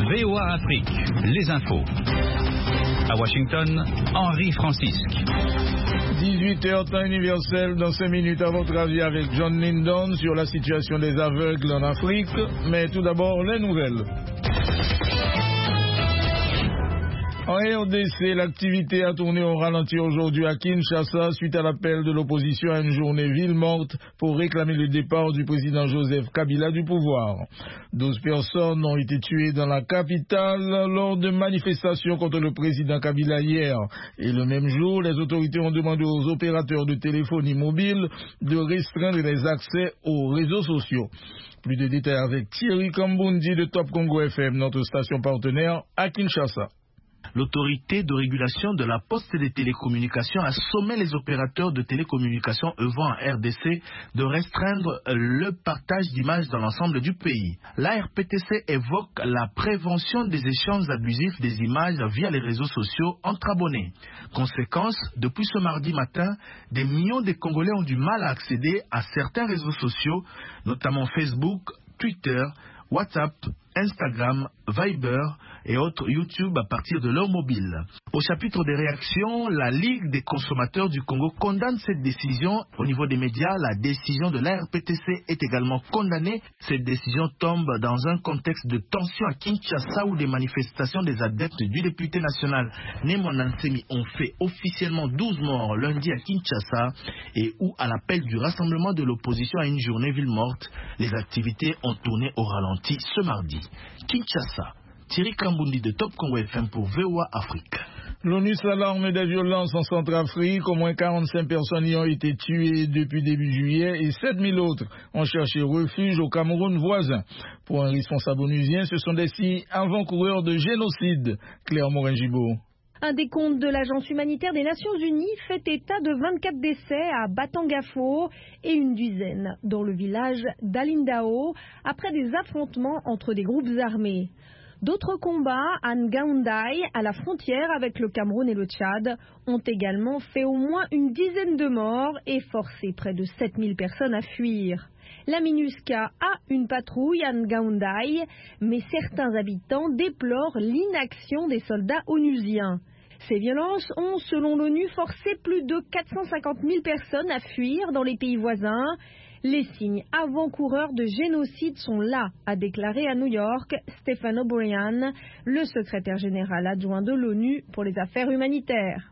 VOA Afrique, les infos. À Washington, Henri Francisque. 18h temps universel dans 5 minutes à votre avis avec John Lindon sur la situation des aveugles en Afrique. Mais tout d'abord, les nouvelles. En RDC, l'activité a tourné au ralenti aujourd'hui à Kinshasa suite à l'appel de l'opposition à une journée ville morte pour réclamer le départ du président Joseph Kabila du pouvoir. 12 personnes ont été tuées dans la capitale lors de manifestations contre le président Kabila hier. Et le même jour, les autorités ont demandé aux opérateurs de téléphonie mobile de restreindre les accès aux réseaux sociaux. Plus de détails avec Thierry Kambundi de Top Congo FM, notre station partenaire à Kinshasa. L'autorité de régulation de la poste et des télécommunications a sommé les opérateurs de télécommunications œuvrant en RDC de restreindre le partage d'images dans l'ensemble du pays. La RPTC évoque la prévention des échanges abusifs des images via les réseaux sociaux entre abonnés. Conséquence, depuis ce mardi matin, des millions de Congolais ont du mal à accéder à certains réseaux sociaux, notamment Facebook, Twitter, WhatsApp, Instagram, Viber et autres YouTube à partir de leur mobile. Au chapitre des réactions, la Ligue des consommateurs du Congo condamne cette décision. Au niveau des médias, la décision de la RPTC est également condamnée. Cette décision tombe dans un contexte de tension à Kinshasa où des manifestations des adeptes du député national Némon Nansemi ont fait officiellement 12 morts lundi à Kinshasa et où, à l'appel du rassemblement de l'opposition à une journée ville morte, les activités ont tourné au ralenti ce mardi. Kinshasa, Thierry Kambundi de Top Congo FM pour VOA Afrique. L'ONU s'alarme des violences en Centrafrique. Au moins 45 personnes y ont été tuées depuis début juillet et 7000 autres ont cherché refuge au Cameroun voisin. Pour un responsable onusien, ce sont des signes avant-coureurs de génocide. Claire Morin-Gibault. Un décompte de l'Agence humanitaire des Nations Unies fait état de 24 décès à Batangafo et une dizaine dans le village d'Alindao après des affrontements entre des groupes armés. D'autres combats à Ngaoundai, à la frontière avec le Cameroun et le Tchad, ont également fait au moins une dizaine de morts et forcé près de 7000 personnes à fuir. La MINUSCA a une patrouille à Ngaoundai, mais certains habitants déplorent l'inaction des soldats onusiens. Ces violences ont, selon l'ONU, forcé plus de 450 000 personnes à fuir dans les pays voisins. Les signes avant-coureurs de génocide sont là, a déclaré à New York Stephen O'Brien, le secrétaire général adjoint de l'ONU pour les affaires humanitaires.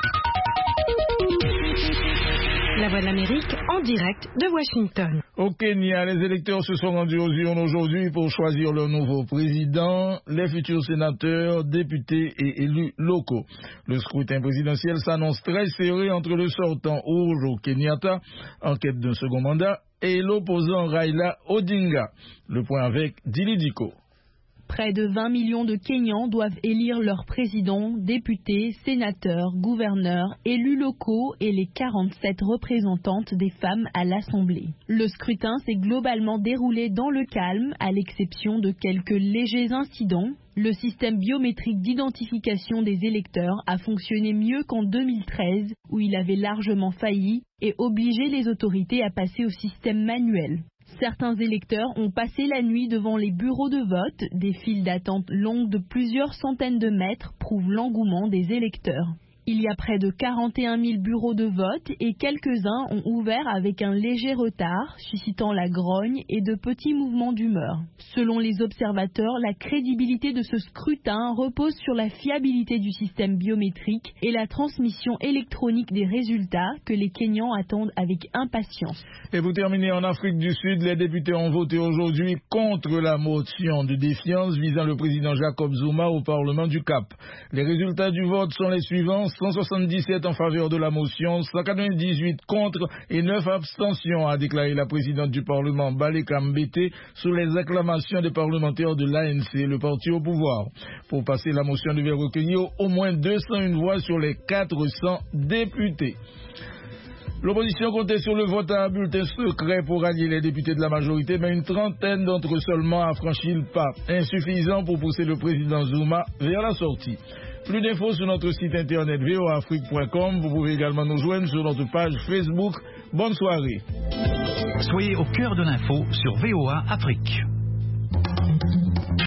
La Voix de l'Amérique en direct de Washington. Au Kenya, les électeurs se sont rendus aux urnes aujourd'hui pour choisir leur nouveau président, les futurs sénateurs, députés et élus locaux. Le scrutin présidentiel s'annonce très serré entre le sortant Uhuru Kenyatta, en quête d'un second mandat, et l'opposant Raila Odinga. Le point avec Dili Diko. Près de 20 millions de Kenyans doivent élire leurs présidents, députés, sénateurs, gouverneurs, élus locaux et les 47 représentantes des femmes à l'Assemblée. Le scrutin s'est globalement déroulé dans le calme, à l'exception de quelques légers incidents. Le système biométrique d'identification des électeurs a fonctionné mieux qu'en 2013, où il avait largement failli et obligé les autorités à passer au système manuel. Certains électeurs ont passé la nuit devant les bureaux de vote. Des files d'attente longues de plusieurs centaines de mètres prouvent l'engouement des électeurs. Il y a près de 41 000 bureaux de vote et quelques-uns ont ouvert avec un léger retard, suscitant la grogne et de petits mouvements d'humeur. Selon les observateurs, la crédibilité de ce scrutin repose sur la fiabilité du système biométrique et la transmission électronique des résultats que les Kenyans attendent avec impatience. Et vous terminez en Afrique du Sud, les députés ont voté aujourd'hui contre la motion de défiance visant le président Jacob Zuma au Parlement du Cap. Les résultats du vote sont les suivants: 177 en faveur de la motion, 198 contre et 9 abstentions, a déclaré la présidente du Parlement Baleka Mbete sous les acclamations des parlementaires de l'ANC, le parti au pouvoir. Pour passer, la motion devait recueillir au moins 201 voix sur les 400 députés. L'opposition comptait sur le vote à bulletin secret pour allier les députés de la majorité, mais une trentaine d'entre eux seulement a franchi le pas, insuffisant pour pousser le président Zuma vers la sortie. Plus d'infos sur notre site internet voaafrique.com. Vous pouvez également nous joindre sur notre page Facebook. Bonne soirée. Soyez au cœur de l'info sur VOA Afrique.